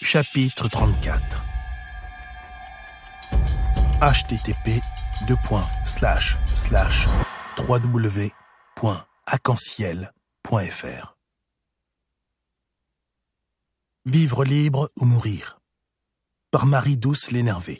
Chapitre 34 http://www.arc-en-ciel.fr Vivre libre ou mourir par Marie-Douce L'Énervée.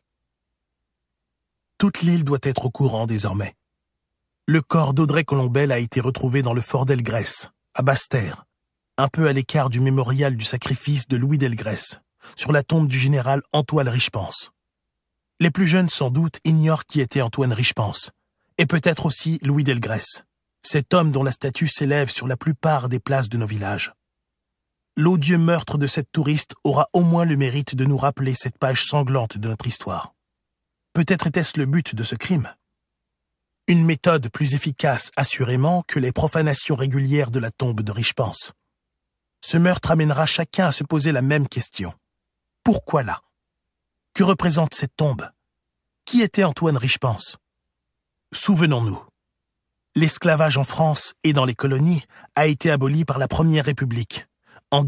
Toute l'île doit être au courant désormais. Le corps d'Audrey Colombel a été retrouvé dans le fort d'Elgrès, à Basse-Terre, un peu à l'écart du mémorial du sacrifice de Louis d'Elgrès, sur la tombe du général Antoine Richepense. Les plus jeunes sans doute ignorent qui était Antoine Richepense, et peut-être aussi Louis d'Elgrès, cet homme dont la statue s'élève sur la plupart des places de nos villages. L'odieux meurtre de cette touriste aura au moins le mérite de nous rappeler cette page sanglante de notre histoire. Peut-être était-ce le but de ce crime. Une méthode plus efficace, assurément, que les profanations régulières de la tombe de Richepense. Ce meurtre amènera chacun à se poser la même question. Pourquoi là? Que représente cette tombe? Qui était Antoine Richepense? Souvenons-nous. L'esclavage en France et dans les colonies a été aboli par la Première République, en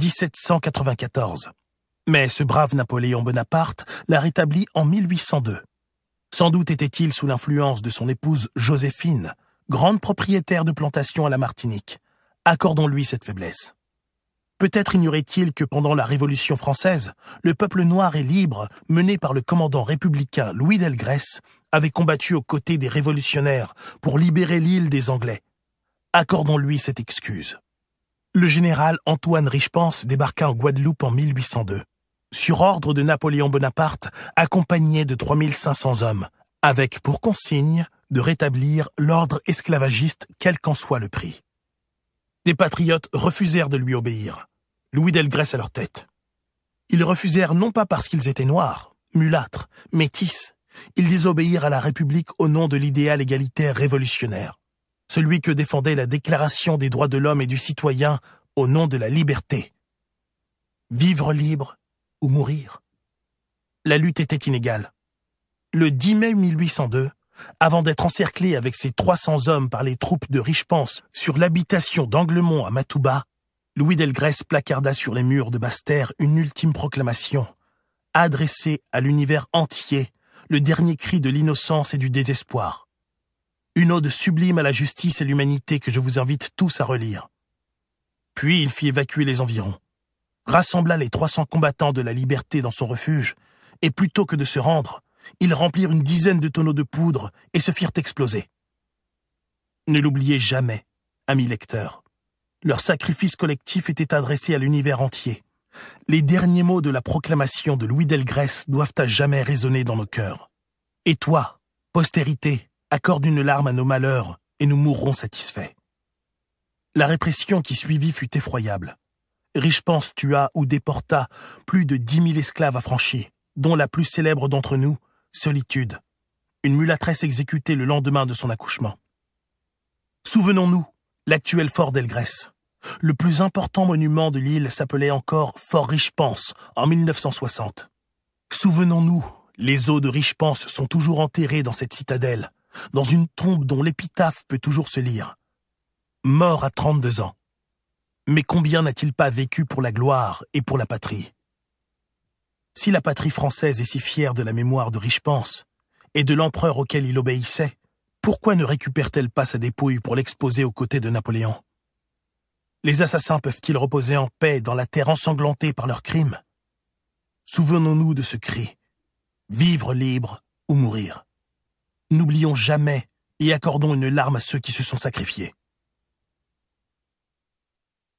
1794. Mais ce brave Napoléon Bonaparte l'a rétabli en 1802. Sans doute était-il sous l'influence de son épouse Joséphine, grande propriétaire de plantations à la Martinique. Accordons-lui cette faiblesse. Peut-être ignorait-il que pendant la Révolution française, le peuple noir et libre, mené par le commandant républicain Louis d'Elgrès, avait combattu aux côtés des révolutionnaires pour libérer l'île des Anglais. Accordons-lui cette excuse. Le général Antoine Richepense débarqua en Guadeloupe en 1802, sur ordre de Napoléon Bonaparte, accompagné de 3500 hommes, avec pour consigne de rétablir l'ordre esclavagiste quel qu'en soit le prix. Des patriotes refusèrent de lui obéir, Louis d'Elgrès à leur tête. Ils refusèrent non pas parce qu'ils étaient noirs, mulâtres, métis, ils désobéirent à la République au nom de l'idéal égalitaire révolutionnaire, celui que défendait la Déclaration des droits de l'homme et du citoyen au nom de la liberté. Vivre libre ou mourir. La lutte était inégale. Le 10 mai 1802, avant d'être encerclé avec ses 300 hommes par les troupes de Richepense sur l'habitation d'Anglemont à Matouba, Louis d'Elgrès placarda sur les murs de Basse-Terre une ultime proclamation, adressée à l'univers entier, le dernier cri de l'innocence et du désespoir. Une ode sublime à la justice et l'humanité que je vous invite tous à relire. Puis il fit évacuer les environs, rassembla les 300 combattants de la liberté dans son refuge, et plutôt que de se rendre, ils remplirent une dizaine de tonneaux de poudre et se firent exploser. Ne l'oubliez jamais, amis lecteurs. Leur sacrifice collectif était adressé à l'univers entier. Les derniers mots de la proclamation de Louis d'Elgrès doivent à jamais résonner dans nos cœurs. Et toi, postérité, accorde une larme à nos malheurs et nous mourrons satisfaits. La répression qui suivit fut effroyable. Richepense tua ou déporta plus de 10 000 esclaves affranchis, dont la plus célèbre d'entre nous, Solitude, une mulâtresse exécutée le lendemain de son accouchement. Souvenons-nous, l'actuel fort d'Elgrès. Le plus important monument de l'île s'appelait encore Fort Richepense en 1960. Souvenons-nous, les os de Richepense sont toujours enterrés dans cette citadelle, dans une tombe dont l'épitaphe peut toujours se lire. Mort à 32 ans. Mais combien n'a-t-il pas vécu pour la gloire et pour la patrie? Si la patrie française est si fière de la mémoire de Richepense et de l'empereur auquel il obéissait, pourquoi ne récupère-t-elle pas sa dépouille pour l'exposer aux côtés de Napoléon? Les assassins peuvent-ils reposer en paix dans la terre ensanglantée par leurs crimes? Souvenons-nous de ce cri, vivre libre ou mourir. N'oublions jamais et accordons une larme à ceux qui se sont sacrifiés.